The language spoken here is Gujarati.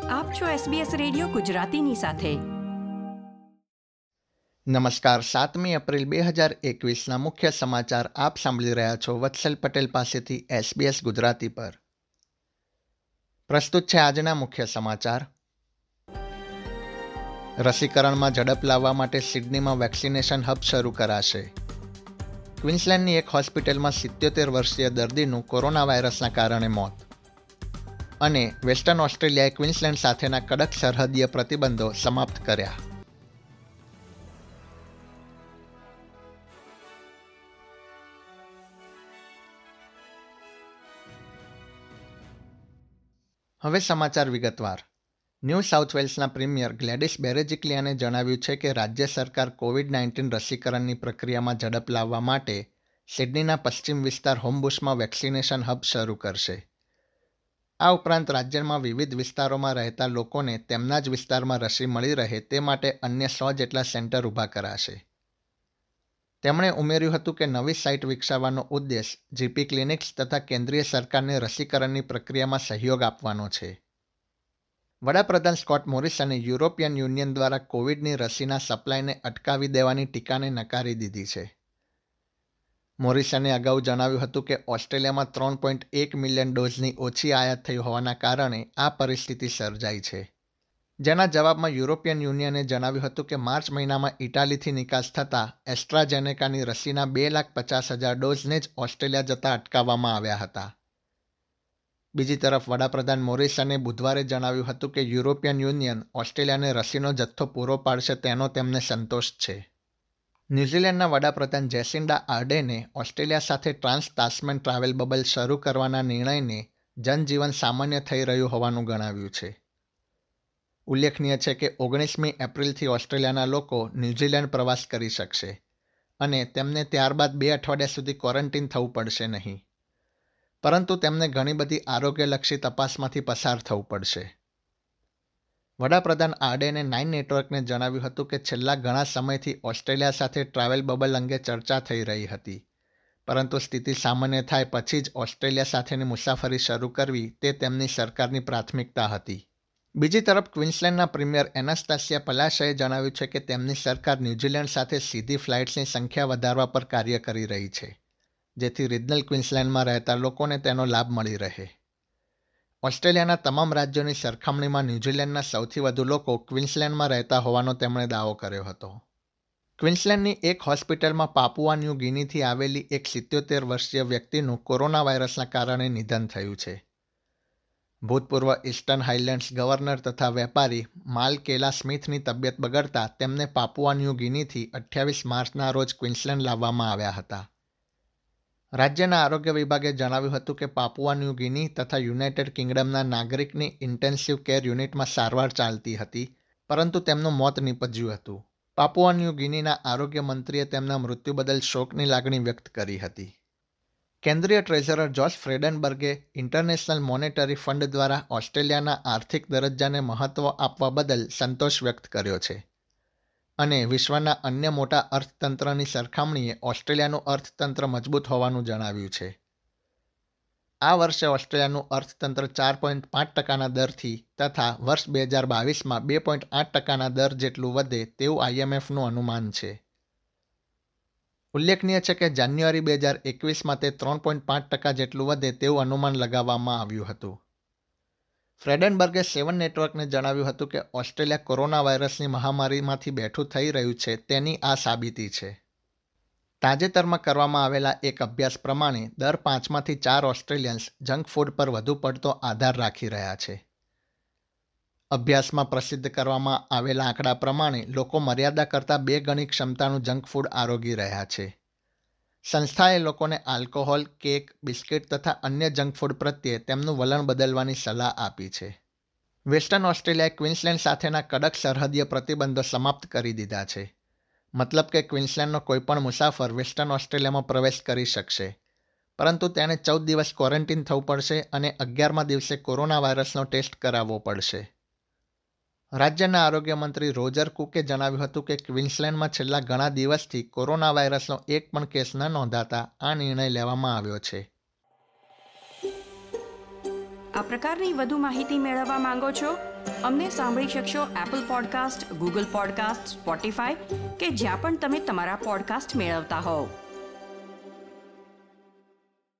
આપ છો SBS રેડિયો ગુજરાતીની સાથે. નમસ્કાર. 7મી એપ્રિલ 2021ના મુખ્ય સમાચાર આપ સાંભળી રહ્યા છો વત્સલ પટેલ પાસેથી SBS ગુજરાતી પર. પ્રસ્તુત છે આજના મુખ્ય સમાચાર. રસીકરણમાં ઝડપ લાવવા માટે સિડનીમાં વેક્સિનેશન હબ શરૂ કરાશે. ક્વીન્સલેન્ડની એક હોસ્પિટલમાં 77 વર્ષીય દર્દીનું કોરોના વાયરસના કારણે મોત. અને વેસ્ટર્ન ઓસ્ટ્રેલિયાએ ક્વીન્સલેન્ડ સાથેના કડક સરહદીય પ્રતિબંધો સમાપ્ત કર્યા. હવે સમાચાર વિગતવાર. ન્યૂ સાઉથ વેલ્સના પ્રીમિયર ગ્લેડિસ બેરેજિક્લિયાને જણાવ્યું છે કે રાજ્ય સરકાર કોવિડ-19 રસીકરણની પ્રક્રિયામાં ઝડપ લાવવા માટે સિડનીના પશ્ચિમ વિસ્તાર હોમબુશમાં વેક્સિનેશન હબ શરૂ કરશે. આ ઉપરાંત રાજ્યમાં વિવિધ વિસ્તારોમાં રહેતા લોકોને તેમના જ વિસ્તારમાં રસી મળી રહે તે માટે અન્ય 100 જેટલા સેન્ટર ઊભા કરાશે. તેમણે ઉમેર્યું હતું કે નવી સાઇટ વિકસાવવાનો ઉદ્દેશ જીપી ક્લિનિક્સ તથા કેન્દ્રીય સરકારને રસીકરણની પ્રક્રિયામાં સહયોગ આપવાનો છે. વડાપ્રધાન સ્કોટ મોરિસને યુરોપિયન યુનિયન દ્વારા કોવિડની રસીના સપ્લાયને અટકાવી દેવાની ટીકાને નકારી દીધી છે. મોરિસને અગાઉ જણાવ્યું હતું કે ઓસ્ટ્રેલિયામાં 3.1 મિલિયન ડોઝની ઓછી આયાત થઈ હોવાના કારણે આ પરિસ્થિતિ સર્જાઈ છે. જેના જવાબમાં યુરોપિયન યુનિયને જણાવ્યું હતું કે માર્ચ મહિનામાં ઇટાલીથી નિકાસ થતા એસ્ટ્રાઝેનેકાની રસીના 2,50,000 ડોઝને જ ઓસ્ટ્રેલિયા જતા અટકાવવામાં આવ્યા હતા. બીજી તરફ વડાપ્રધાન મોરિસને બુધવારે જણાવ્યું હતું કે યુરોપિયન યુનિયન ઓસ્ટ્રેલિયાને રસીનો જથ્થો પૂરો પાડશે તેનો તેમને સંતોષ છે. ન્યૂઝીલેન્ડના વડાપ્રધાન જેસિન્ડા આર્ડેને ઓસ્ટ્રેલિયા સાથે ટ્રાન્સ તાસ્મેન ટ્રાવેલ બબલ શરૂ કરવાના નિર્ણયને જનજીવન સામાન્ય થઈ રહ્યું હોવાનું ગણાવ્યું છે. ઉલ્લેખનીય છે કે 19મી એપ્રિલથી ઓસ્ટ્રેલિયાના લોકો ન્યૂઝીલેન્ડ પ્રવાસ કરી શકશે અને તેમને ત્યારબાદ 2 અઠવાડિયા સુધી ક્વોરન્ટીન થવું પડશે નહીં. પરંતુ તેમને ઘણી બધી આરોગ્યલક્ષી તપાસમાંથી પસાર થવું પડશે. વડાપ્રધાન આર્ડેને 9 નેટવર્કને જણાવ્યું હતું કે છેલ્લા ઘણા સમયથી ઓસ્ટ્રેલિયા સાથે ટ્રાવેલ બબલ અંગે ચર્ચા થઈ રહી હતી, પરંતુ સ્થિતિ સામાન્ય થાય પછી જ ઓસ્ટ્રેલિયા સાથેની મુસાફરી શરૂ કરવી તે તેમની સરકારની પ્રાથમિકતા હતી. બીજી તરફ ક્વીન્સલેન્ડના પ્રીમિયર એનાસ્ટાસિયા પલાશાએ જણાવ્યું છે કે તેમની સરકાર ન્યૂઝીલેન્ડ સાથે સીધી ફ્લાઇટ્સની સંખ્યા વધારવા પર કાર્ય કરી રહી છે, જેથી રિજનલ ક્વીન્સલેન્ડમાં રહેતા લોકોને તેનો લાભ મળી રહે. ઓસ્ટ્રેલિયાના તમામ રાજ્યોની સરખામણીમાં ન્યૂઝીલેન્ડના સૌથી વધુ લોકો ક્વીન્સલેન્ડમાં રહેતા હોવાનો તેમણે દાવો કર્યો હતો. ક્વીન્સલેન્ડની એક હોસ્પિટલમાં પાપુઆ ન્યૂ ગિનીથી આવેલી એક 77 વર્ષીય વ્યક્તિનું કોરોના વાયરસના કારણે નિધન થયું છે. ભૂતપૂર્વ ઇસ્ટર્ન હાઇલેન્ડ્સ ગવર્નર તથા વેપારી માલ કેલા સ્મિથની તબિયત બગડતા તેમને પાપુઆ ન્યૂ ગિનીથી 28 માર્ચના રોજ ક્વીન્સલેન્ડ લાવવામાં આવ્યા હતા. રાજ્યના આરોગ્ય વિભાગે જણાવ્યું હતું કે પાપુઆ ન્યૂ ગિની તથા યુનાઇટેડ કિંગડમના નાગરિકની ઇન્ટેન્સિવ કેર યુનિટમાં સારવાર ચાલતી હતી, પરંતુ તેમનું મોત નીપજ્યું હતું. પાપુઆ ન્યૂ ગિનીના આરોગ્ય મંત્રીએ તેમના મૃત્યુ બદલ શોકની લાગણી વ્યક્ત કરી હતી. કેન્દ્રીય ટ્રેઝરર જોશ ફ્રેડનબર્ગે ઇન્ટરનેશનલ મોનેટરી ફંડ દ્વારા ઓસ્ટ્રેલિયાના આર્થિક દરજ્જાને મહત્ત્વ આપવા બદલ સંતોષ વ્યક્ત કર્યો છે અને વિશ્વના અન્ય મોટા અર્થતંત્રની સરખામણીએ ઓસ્ટ્રેલિયાનું અર્થતંત્ર મજબૂત હોવાનું જણાવ્યું છે. આ વર્ષે ઓસ્ટ્રેલિયાનું અર્થતંત્ર 4.5% દરથી તથા વર્ષ 2022માં 2.8% દર જેટલું વધે તેવું IMFનું અનુમાન છે. ઉલ્લેખનીય છે કે જાન્યુઆરી 2021માં તે 3.5% જેટલું વધે તેવું અનુમાન લગાવવામાં આવ્યું હતું. ફ્રેડનબર્ગે 7 નેટવર્કને જણાવ્યું હતું કે ઓસ્ટ્રેલિયા કોરોના વાયરસની મહામારીમાંથી બેઠું થઈ રહ્યું છે તેની આ સાબિતી છે. તાજેતરમાં કરવામાં આવેલા એક અભ્યાસ પ્રમાણે દર 5માંથી 4 ઓસ્ટ્રેલિયન્સ જંક ફૂડ પર વધુ પડતો આધાર રાખી રહ્યા છે. અભ્યાસમાં પ્રસિદ્ધ કરવામાં આવેલા આંકડા પ્રમાણે લોકો મર્યાદા કરતાં 2 ગણી ક્ષમતાનું જંક ફૂડ આરોગી રહ્યા છે. સંસ્થાએ લોકોને આલ્કોહોલ, કેક, બિસ્કિટ તથા અન્ય જંક ફૂડ પ્રત્યે તેમનું વલણ બદલવાની સલાહ આપી છે. વેસ્ટર્ન ઓસ્ટ્રેલિયાએ ક્વીન્સલેન્ડ સાથેના કડક સરહદીય પ્રતિબંધો સમાપ્ત કરી દીધા છે. મતલબ કે ક્વીન્સલેન્ડનો કોઈપણ મુસાફર વેસ્ટર્ન ઓસ્ટ્રેલિયામાં પ્રવેશ કરી શકશે, પરંતુ તેણે 14 દિવસ ક્વોરન્ટીન થવું પડશે અને 11મા દિવસે કોરોના વાયરસનો ટેસ્ટ કરાવવો પડશે. રાજ્યના આરોગ્ય મંત્રી રોજર કુકે જણાવ્યું હતું કે ક્વીન્સલેન્ડમાં છેલ્લા ઘણા દિવસથી કોરોના વાયરસનો એક પણ કેસ ન નોંધાતા આ નિર્ણય લેવામાં આવ્યો છે. આ પ્રકારની વધુ માહિતી મેળવવા માંગો છો? અમને સાંભળી શકશો Apple podcast, Google podcast, Spotify કે જ્યાં પણ તમે તમારા પોડકાસ્ટ મેળવતા હોવ.